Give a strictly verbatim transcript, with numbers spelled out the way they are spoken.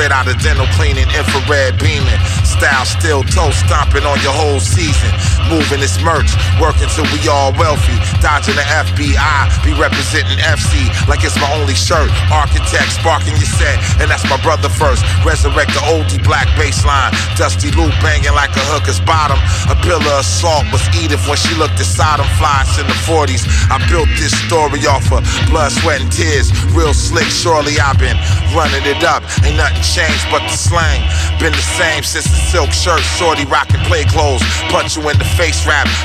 straight out of dental cleaning, infrared beaming. Style still toe stomping on your whole season. Moving this merch, working till we all wealthy. Dodging the F B I, be representing F C like it's my only shirt. Architect sparking your set, and that's my brother first. Resurrect the oldie black baseline. Dusty loop banging like a hooker's bottom. A pillar of salt was Edith when she looked at Sodom flies in the forties. I built this story off of blood, sweat, and tears. Real slick, surely I've been running it up. Ain't nothing changed but the slang. Been the same since the silk shirt, shorty rocking play clothes. Punch you in the face rap,